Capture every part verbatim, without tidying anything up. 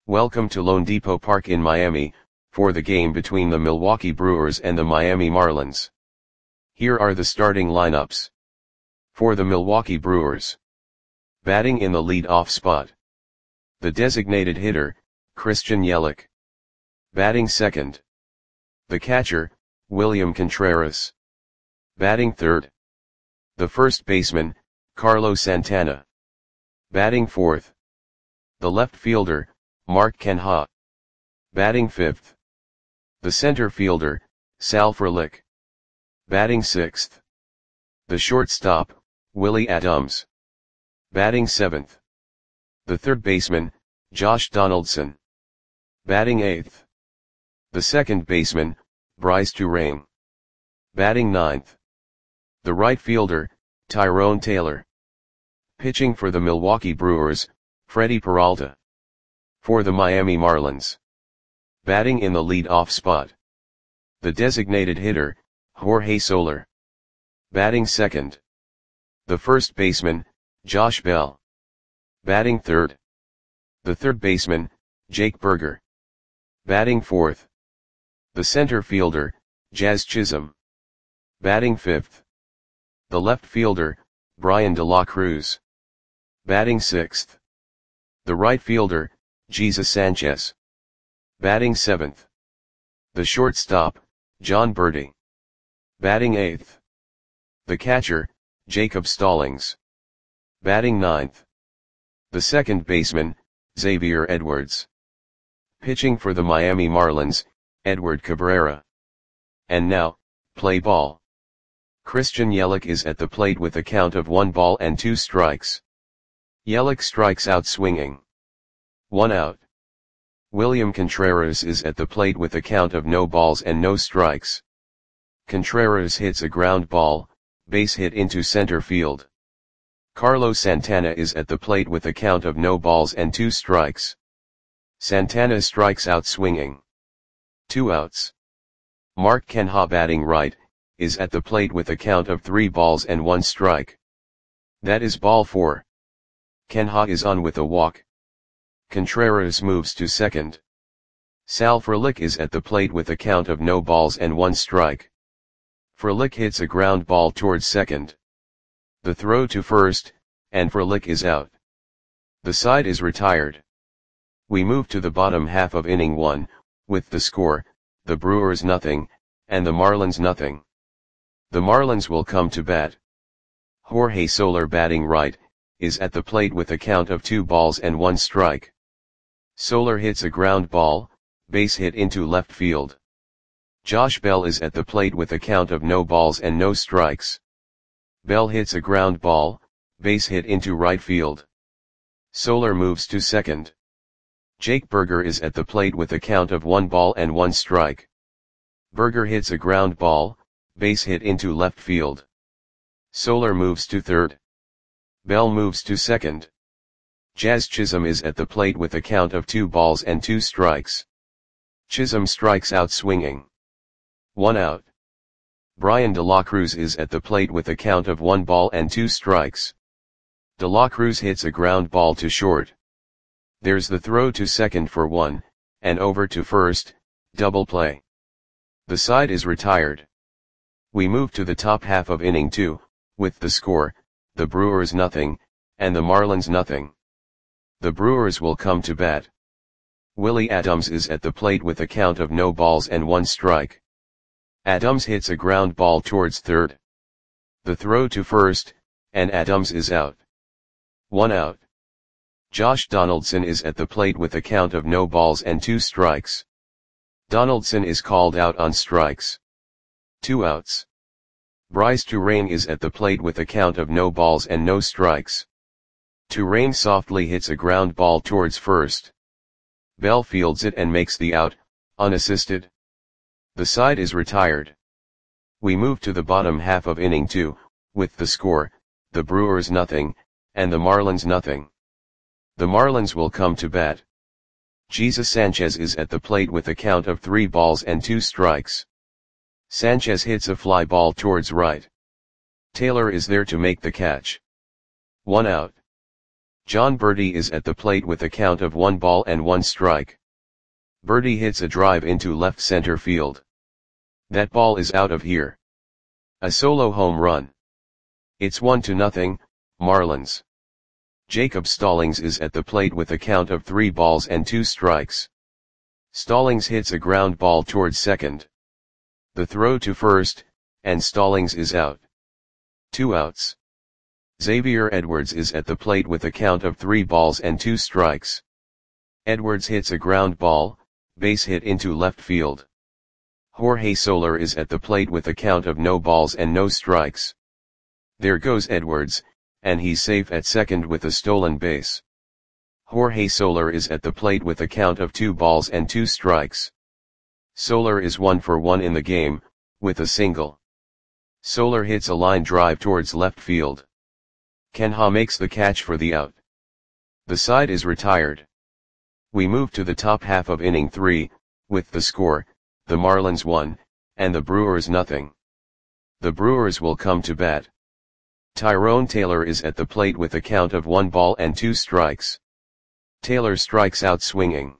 Welcome to loanDepot Park in Miami, for the game between the Milwaukee Brewers and the Miami Marlins. Here are the starting lineups. For the Milwaukee Brewers. Batting in the lead-off spot. The designated hitter, Christian Yelich. Batting second. The catcher, William Contreras. Batting third. The first baseman, Carlos Santana. Batting fourth. The left fielder, Mark Canha. Batting fifth. The center fielder, Sal Frelick. Batting sixth. The shortstop, Willie Adams. Batting seventh. The third baseman, Josh Donaldson. Batting eighth. The second baseman, Brice Turang. Batting ninth. The right fielder, Tyrone Taylor. Pitching for the Milwaukee Brewers, Freddie Peralta. For the Miami Marlins. Batting in the lead-off spot. The designated hitter, Jorge Soler. Batting second. The first baseman, Josh Bell. Batting third. The third baseman, Jake Burger. Batting fourth. The center fielder, Jazz Chisholm. Batting fifth. The left fielder, Bryan De La Cruz. Batting sixth. The right fielder, Jesus Sanchez. Batting seventh. The shortstop, Jon Berti. Batting eighth. The catcher, Jacob Stallings. Batting ninth. The second baseman, Xavier Edwards. Pitching for the Miami Marlins, Edward Cabrera. And now, play ball. Christian Yelich is at the plate with a count of one ball and two strikes. Yelich strikes out swinging. One out. William Contreras is at the plate with a count of no balls and no strikes. Contreras hits a ground ball, base hit into center field. Carlos Santana is at the plate with a count of no balls and two strikes. Santana strikes out swinging. Two outs. Mark Canha, batting right, is at the plate with a count of three balls and one strike. That is ball four. Canha is on with a walk. Contreras moves to second. Sal Frelick is at the plate with a count of no balls and one strike. Frelick hits a ground ball towards second. The throw to first, and Frelick is out. The side is retired. We move to the bottom half of inning one, with the score, the Brewers nothing, and the Marlins nothing. The Marlins will come to bat. Jorge Soler, batting right, is at the plate with a count of two balls and one strike. Soler hits a ground ball, base hit into left field. Josh Bell is at the plate with a count of no balls and no strikes. Bell hits a ground ball, base hit into right field. Soler moves to second. Jake Burger is at the plate with a count of one ball and one strike. Burger hits a ground ball, base hit into left field. Soler moves to third. Bell moves to second. Jazz Chisholm is at the plate with a count of two balls and two strikes. Chisholm strikes out swinging. One out. Bryan De La Cruz is at the plate with a count of one ball and two strikes. De La Cruz hits a ground ball to short. There's the throw to second for one, and over to first, double play. The side is retired. We move to the top half of inning two, with the score, the Brewers nothing, and the Marlins nothing. The Brewers will come to bat. Willie Adams is at the plate with a count of no balls and one strike. Adams hits a ground ball towards third. The throw to first, and Adams is out. One out. Josh Donaldson is at the plate with a count of no balls and two strikes. Donaldson is called out on strikes. Two outs. Brice Turang is at the plate with a count of no balls and no strikes. Turang softly hits a ground ball towards first. Bell fields it and makes the out, unassisted. The side is retired. We move to the bottom half of inning two, with the score, the Brewers nothing, and the Marlins nothing. The Marlins will come to bat. Jesus Sanchez is at the plate with a count of three balls and two strikes. Sanchez hits a fly ball towards right. Taylor is there to make the catch. One out. Jon Berti is at the plate with a count of one ball and one strike. Berti hits a drive into left center field. That ball is out of here. A solo home run. It's one to nothing, Marlins. Jacob Stallings is at the plate with a count of three balls and two strikes. Stallings hits a ground ball towards second. The throw to first, and Stallings is out. Two outs. Xavier Edwards is at the plate with a count of three balls and two strikes. Edwards hits a ground ball, base hit into left field. Jorge Soler is at the plate with a count of no balls and no strikes. There goes Edwards, and he's safe at second with a stolen base. Jorge Soler is at the plate with a count of two balls and two strikes. Soler is one for one in the game, with a single. Soler hits a line drive towards left field. Ken Ha makes the catch for the out. The side is retired. We move to the top half of inning three, with the score, the Marlins one, and the Brewers nothing. The Brewers will come to bat. Tyrone Taylor is at the plate with a count of one ball and two strikes. Taylor strikes out swinging.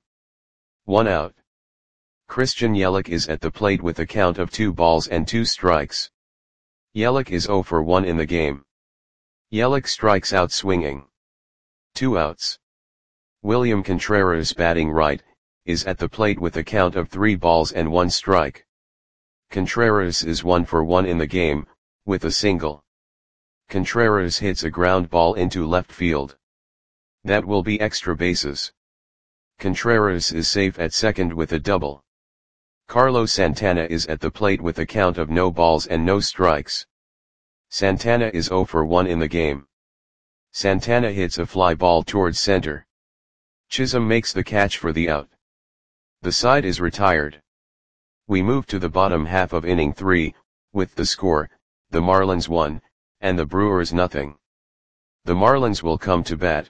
One out. Christian Yelich is at the plate with a count of two balls and two strikes. Yelich is zero for one in the game. Yelich strikes out swinging. Two outs. William Contreras, batting right, is at the plate with a count of three balls and one strike. Contreras is one for one in the game, with a single. Contreras hits a ground ball into left field. That will be extra bases. Contreras is safe at second with a double. Carlos Santana is at the plate with a count of no balls and no strikes. Santana is zero for one in the game. Santana hits a fly ball towards center. Chisholm makes the catch for the out. The side is retired. We move to the bottom half of inning three, with the score, the Marlins one, and the Brewers nothing. The Marlins will come to bat.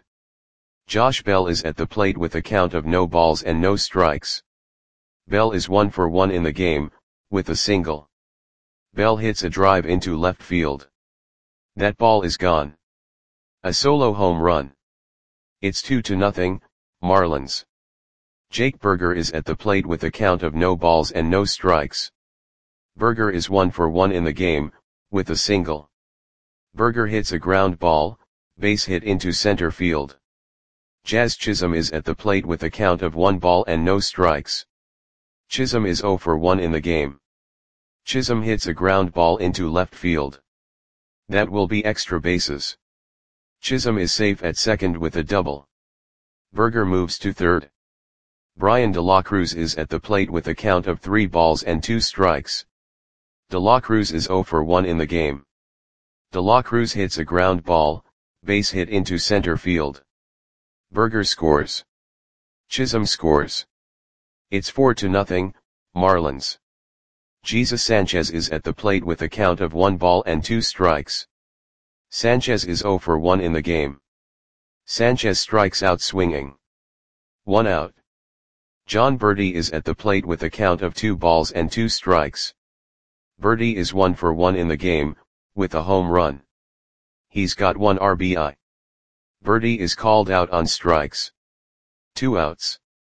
Josh Bell is at the plate with a count of no balls and no strikes. Bell is one for one in the game, with a single. Bell hits a drive into left field. That ball is gone. A solo home run. It's two to nothing, Marlins. Jake Burger is at the plate with a count of no balls and no strikes. Burger is one for one in the game, with a single. Burger hits a ground ball, base hit into center field. Jazz Chisholm is at the plate with a count of one ball and no strikes. Chisholm is zero for one in the game. Chisholm hits a ground ball into left field. That will be extra bases. Chisholm is safe at second with a double. Burger moves to third. Brian De La Cruz is at the plate with a count of three balls and two strikes. De La Cruz is zero for one in the game. De La Cruz hits a ground ball, base hit into center field. Burger scores. Chisholm scores. It's four to nothing, Marlins. Jesus Sanchez is at the plate with a count of one ball and two strikes. Sanchez is zero for one in the game. Sanchez strikes out swinging. One out. Jon Berti is at the plate with a count of two balls and two strikes. Berti is one for one in the game, with a home run. He's got one R B I. Berti is called out on strikes. Two outs.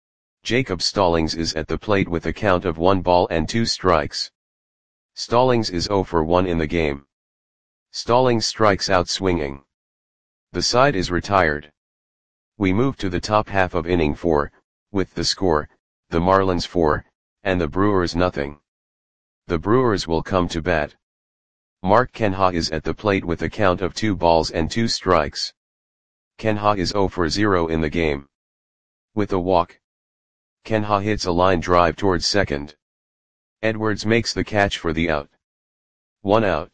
Jacob Stallings is at the plate with a count of one ball and two strikes. Stallings is zero for one in the game. Stallings strikes out swinging. The side is retired. We move to the top half of inning four, with the score, the Marlins four, and the Brewers nothing. The Brewers will come to bat. Mark Canha is at the plate with a count of two balls and two strikes. Canha is zero for zero in the game. With a walk. Canha hits a line drive towards second. Edwards makes the catch for the out. One out.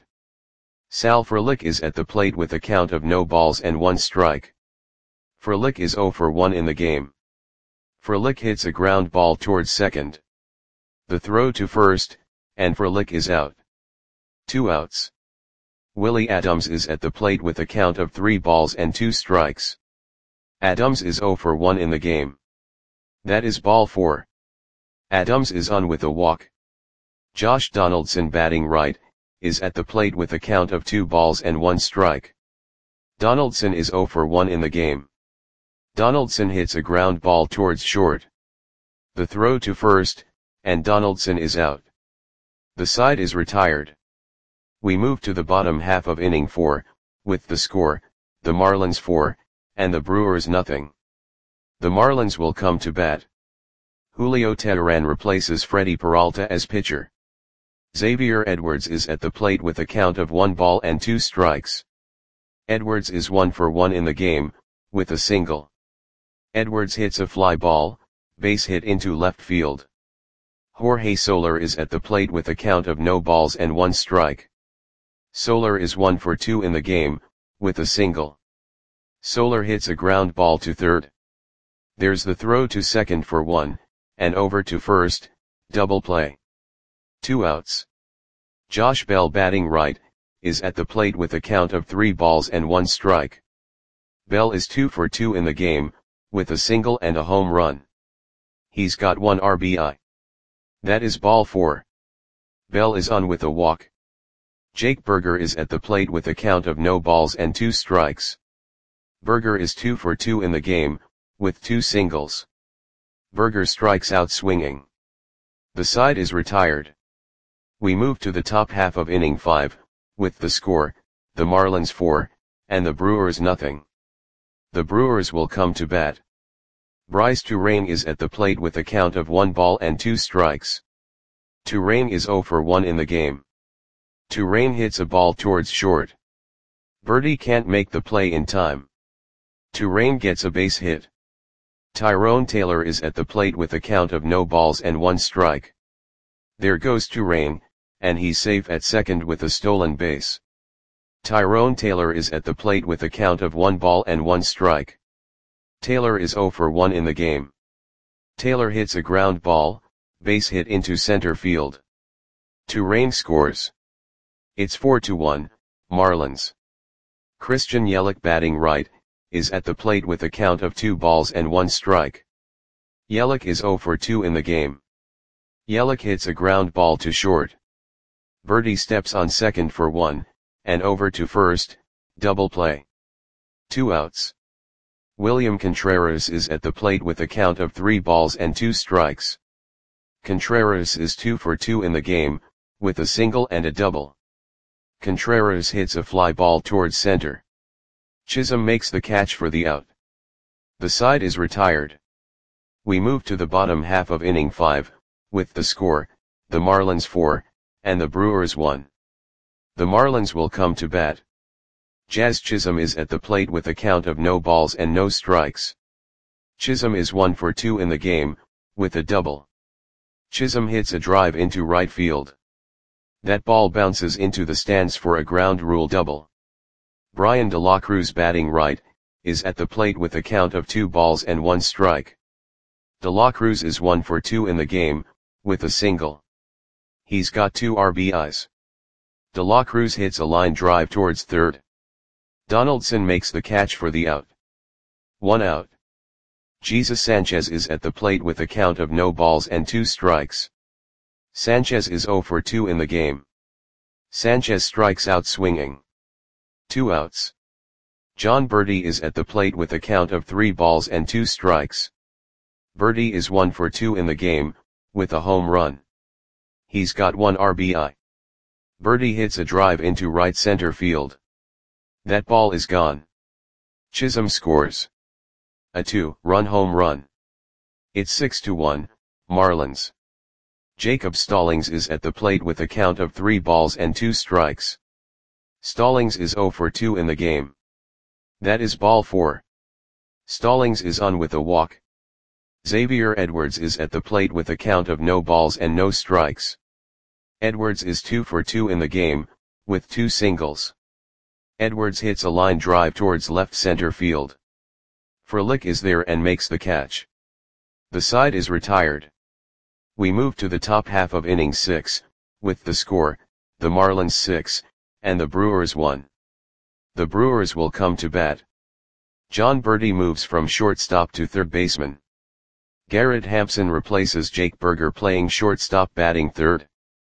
Sal Frelick is at the plate with a count of no balls and one strike. Frelick is zero for one in the game. Frelick hits a ground ball towards second. The throw to first, and Frelick is out. Two outs. Willie Adams is at the plate with a count of three balls and two strikes. Adams is zero for one in the game. That is ball four. Adams is on with a walk. Josh Donaldson, batting right, is at the plate with a count of two balls and one strike. Donaldson is zero for one in the game. Donaldson hits a ground ball towards short. The throw to first, and Donaldson is out. The side is retired. We move to the bottom half of inning four, with the score, the Marlins four, and the Brewers nothing. The Marlins will come to bat. Julio Teheran replaces Freddie Peralta as pitcher. Xavier Edwards is at the plate with a count of one ball and two strikes. Edwards is one for one in the game, with a single. Edwards hits a fly ball, base hit into left field. Jorge Soler is at the plate with a count of no balls and one strike. Soler is one for two in the game, with a single. Soler hits a ground ball to third. There's the throw to second for one, and over to first, double play. Two outs. Josh Bell, batting right, is at the plate with a count of three balls and one strike. Bell is two for two in the game, with a single and a home run. He's got one R B I. That is ball four. Bell is on with a walk. Jake Burger is at the plate with a count of no balls and two strikes. Burger is two for two in the game, with two singles. Burger strikes out swinging. The side is retired. We move to the top half of inning five, with the score, the Marlins four, and the Brewers nothing. The Brewers will come to bat. Bryce Turang is at the plate with a count of one ball and two strikes. Turang is zero for one in the game. Turang hits a ball towards short. Birdie can't make the play in time. Turang gets a base hit. Tyrone Taylor is at the plate with a count of no balls and one strike. There goes Turang, and he's safe at second with a stolen base. Tyrone Taylor is at the plate with a count of one ball and one strike. Taylor is zero for one in the game. Taylor hits a ground ball, base hit into center field. Turang scores. It's four to one, Marlins. Christian Yelich, batting right, is at the plate with a count of two balls and one strike. Yelich is zero for two in the game. Yelich hits a ground ball to short. Birdie steps on second for one, and over to first, double play. Two outs. William Contreras is at the plate with a count of three balls and two strikes. Contreras is two for two in the game, with a single and a double. Contreras hits a fly ball towards center. Chisholm makes the catch for the out. The side is retired. We move to the bottom half of inning five, with the score, the Marlins four, and the Brewers one. The Marlins will come to bat. Jazz Chisholm is at the plate with a count of no balls and no strikes. Chisholm is one for two in the game, with a double. Chisholm hits a drive into right field. That ball bounces into the stands for a ground rule double. Brian De La Cruz, batting right, is at the plate with a count of two balls and one strike. De La Cruz is one for two in the game, with a single. He's got two R B Is. De La Cruz hits a line drive towards third. Donaldson makes the catch for the out. One out. Jesus Sanchez is at the plate with a count of no balls and two strikes. Sanchez is zero for two in the game. Sanchez strikes out swinging. Two outs. John Birdie is at the plate with a count of three balls and two strikes. Birdie is one for two in the game, with a home run. He's got one R B I. Birdie hits a drive into right center field. That ball is gone. Chisholm scores a two-run home run. It's six to one, Marlins. Jacob Stallings is at the plate with a count of three balls and two strikes. Stallings is zero for two in the game. That is ball four. Stallings is on with a walk. Xavier Edwards is at the plate with a count of no balls and no strikes. Edwards is two for two in the game, with two singles. Edwards hits a line drive towards left center field. Frelick is there and makes the catch. The side is retired. We move to the top half of inning six, with the score, the Marlins six, and the Brewers one. The Brewers will come to bat. John Birdie moves from shortstop to third baseman. Garrett Hampson replaces Jake Burger, playing shortstop, batting third.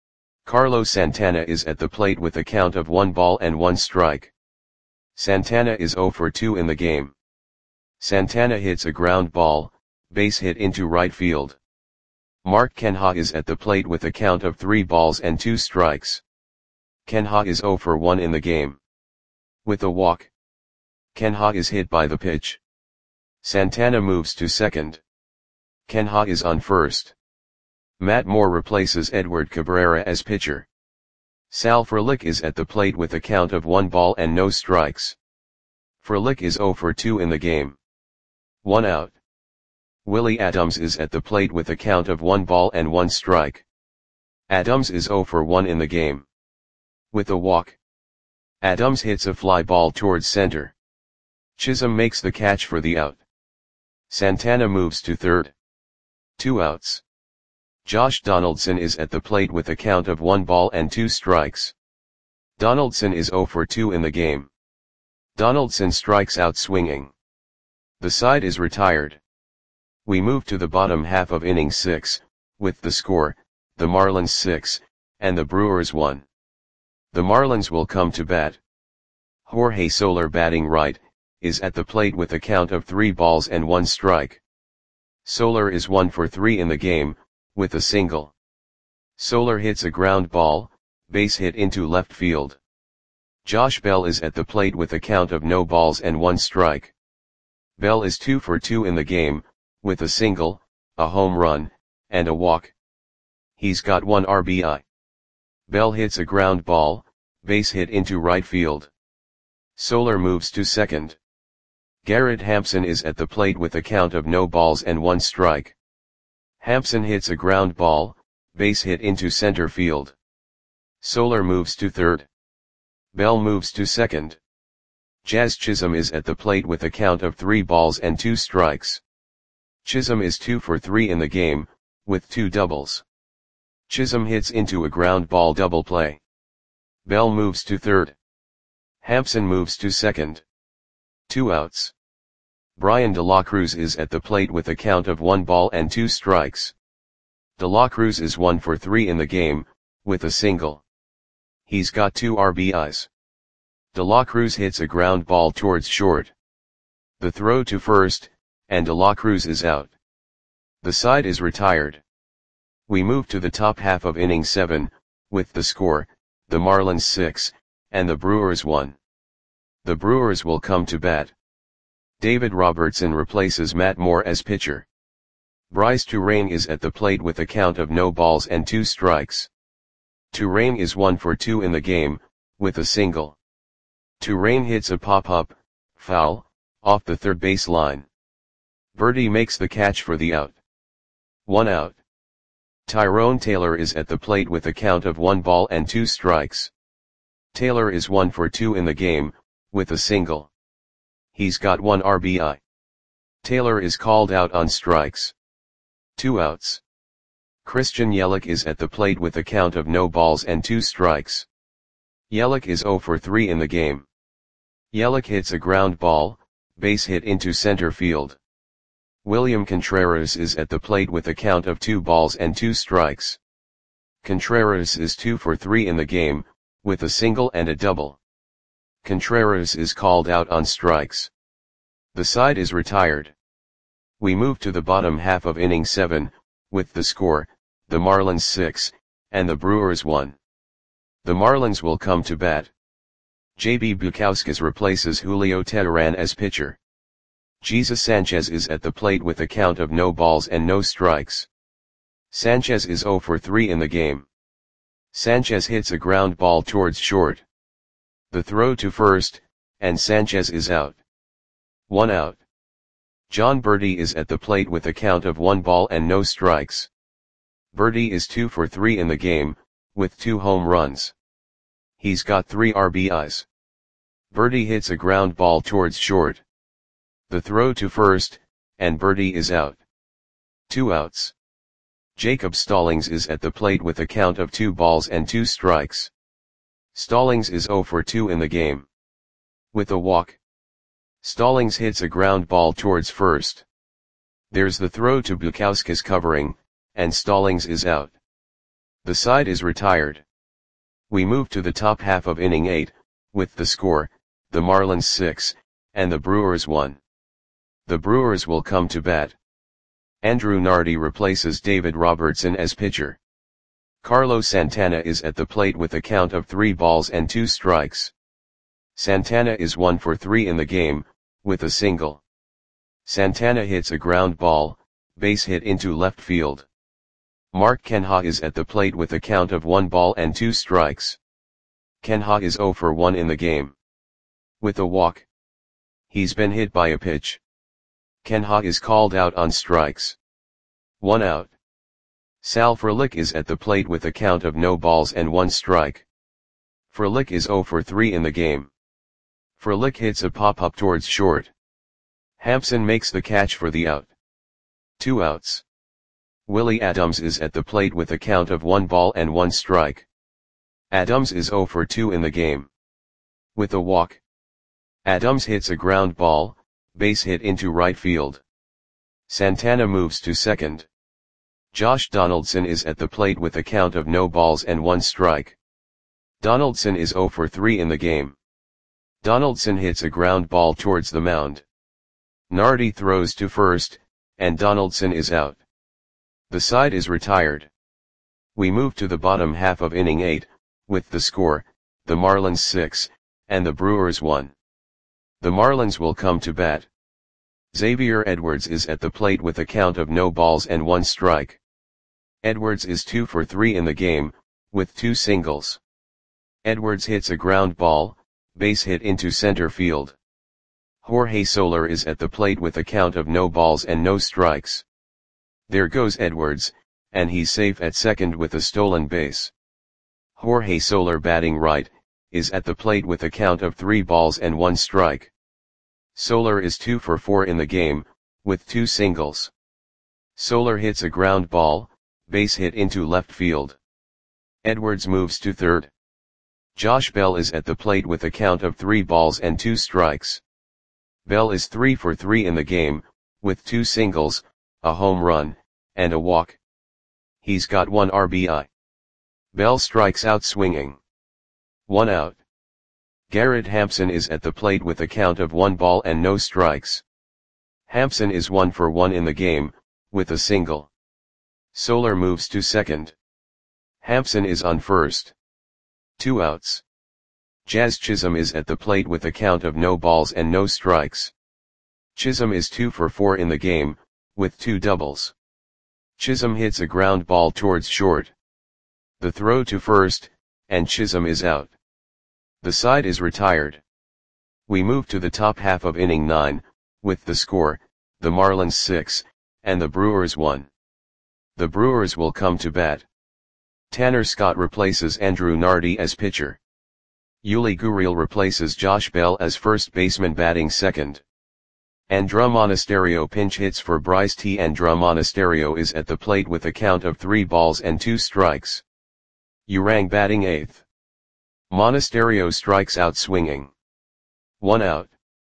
Carlos Santana is at the plate with a count of one ball and one strike. Santana is zero for two in the game. Santana hits a ground ball, base hit into right field. Mark Kenha is at the plate with a count of three balls and two strikes. Kenha is zero for one in the game. With a walk, Kenha is hit by the pitch. Santana moves to second. Kenha is on first. Matt Moore replaces Edward Cabrera as pitcher. Sal Frelick is at the plate with a count of one ball and no strikes. Frelick is zero for two in the game. One out. Willie Adams is at the plate with a count of one ball and one strike. Adams is zero for one in the game. With a walk, Adams hits a fly ball towards center. Chisholm makes the catch for the out. Santana moves to third. Two outs. Josh Donaldson is at the plate with a count of one ball and two strikes. Donaldson is zero for two in the game. Donaldson strikes out swinging. The side is retired. We move to the bottom half of inning six, with the score, the Marlins six, and the Brewers one. The Marlins will come to bat. Jorge Soler, batting right, is at the plate with a count of three balls and one strike. Soler is one for three in the game, with a single. Soler hits a ground ball, base hit into left field. Josh Bell is at the plate with a count of no balls and one strike. Bell is two for two in the game, with a single, a home run, and a walk. He's got one R B I. Bell hits a ground ball, base hit into right field. Soler moves to second. Garrett Hampson is at the plate with a count of no balls and one strike. Hampson hits a ground ball, base hit into center field. Soler moves to third. Bell moves to second. Jazz Chisholm is at the plate with a count of three balls and two strikes. Chisholm is two for three in the game, with two doubles. Chisholm hits into a ground ball double play. Bell moves to third. Hampson moves to second. Two outs. Brian De La Cruz is at the plate with a count of one ball and two strikes. De La Cruz is one for three in the game, with a single. He's got two R B Is. De La Cruz hits a ground ball towards short. The throw to first, and De La Cruz is out. The side is retired. We move to the top half of inning seven, with the score, the Marlins six, and the Brewers one. The Brewers will come to bat. David Robertson replaces Matt Moore as pitcher. Bryce Turang is at the plate with a count of no balls and two strikes. Turang is one for two in the game, with a single. Turang hits a pop-up, foul, off the third base line. Birdie makes the catch for the out. One out. Tyrone Taylor is at the plate with a count of one ball and two strikes. Taylor is one for two in the game, with a single. He's got one R B I. Taylor is called out on strikes. Two outs. Christian Yelich is at the plate with a count of no balls and two strikes. Yelich is zero for three in the game. Yelich hits a ground ball, base hit into center field. William Contreras is at the plate with a count of two balls and two strikes. Contreras is two for three in the game, with a single and a double. Contreras is called out on strikes. The side is retired. We move to the bottom half of inning seven, with the score, the Marlins six, and the Brewers one. The Marlins will come to bat. J B Bukauskas replaces Julio Teheran as pitcher. Jesus Sanchez is at the plate with a count of no balls and no strikes. Sanchez is zero for three in the game. Sanchez hits a ground ball towards short. The throw to first, and Sanchez is out. One out. John Birdie is at the plate with a count of one ball and no strikes. Birdie is two for three in the game, with two home runs. He's got three R B Is. Birdie hits a ground ball towards short. The throw to first, and Birdie is out. Two outs. Jacob Stallings is at the plate with a count of two balls and two strikes. Stallings is zero for two in the game. With a walk, Stallings hits a ground ball towards first. There's the throw to Bukauskas covering, and Stallings is out. The side is retired. We move to the top half of inning eight, with the score, the Marlins six, and the Brewers one. The Brewers will come to bat. Andrew Nardi replaces David Robertson as pitcher. Carlos Santana is at the plate with a count of three balls and two strikes. Santana is one for three in the game, with a single. Santana hits a ground ball, base hit into left field. Mark Canha is at the plate with a count of one ball and two strikes. Canha is zero for one in the game. With a walk. He's been hit by a pitch. Canha is called out on strikes. One out. Sal Frelick is at the plate with a count of no balls and one strike. Frelick is zero for three in the game. Frelick hits a pop-up towards short. Hampson makes the catch for the out. Two outs. Willie Adams is at the plate with a count of one ball and one strike. Adams is zero for two in the game. With a walk. Adams hits a ground ball, base hit into right field. Santana moves to second. Josh Donaldson is at the plate with a count of no balls and one strike. Donaldson is zero for three in the game. Donaldson hits a ground ball towards the mound. Nardi throws to first, and Donaldson is out. The side is retired. We move to the bottom half of inning eight, with the score, the Marlins six, and the Brewers one. The Marlins will come to bat. Xavier Edwards is at the plate with a count of no balls and one strike. Edwards is two for three in the game, with two singles. Edwards hits a ground ball, base hit into center field. Jorge Soler is at the plate with a count of no balls and no strikes. There goes Edwards, and he's safe at second with a stolen base. Jorge Soler, batting right, is at the plate with a count of three balls and one strike. Soler is two for four in the game, with two singles. Soler hits a ground ball, base hit into left field. Edwards moves to third. Josh Bell is at the plate with a count of three balls and two strikes. Bell is three for three in the game, with two singles, a home run, and a walk. He's got one R B I. Bell strikes out swinging. One out. Garrett Hampson is at the plate with a count of one ball and no strikes. Hampson is one for one in the game, with a single. Soler moves to second. Hampson is on first. Two outs. Jazz Chisholm is at the plate with a count of no balls and no strikes. Chisholm is two for four in the game, with two doubles. Chisholm hits a ground ball towards short. The throw to first, and Chisholm is out. The side is retired. We move to the top half of inning nine, with the score, the Marlins six, and the Brewers one. The Brewers will come to bat. Tanner Scott replaces Andrew Nardi as pitcher. Yuli Gurriel replaces Josh Bell as first baseman, batting second. Andra Monasterio pinch hits for Bryce T. Andra Monasterio is at the plate with a count of three balls and two strikes. Urang batting eighth. Monasterio strikes out swinging. One out.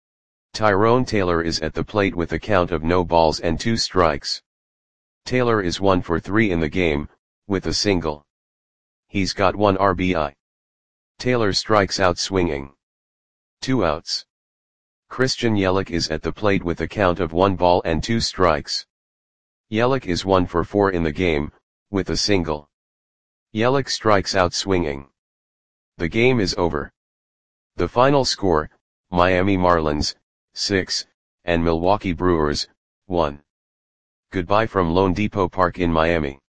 Tyrone Taylor is at the plate with a count of no balls and two strikes. Taylor is one for three in the game, with a single. He's got one R B I. Taylor strikes out swinging. Two outs. Christian Yelich is at the plate with a count of one ball and two strikes. Yelich is one for four in the game, with a single. Yelich strikes out swinging. The game is over. The final score, Miami Marlins, six, and Milwaukee Brewers, one. Goodbye from Lone Depot Park in Miami.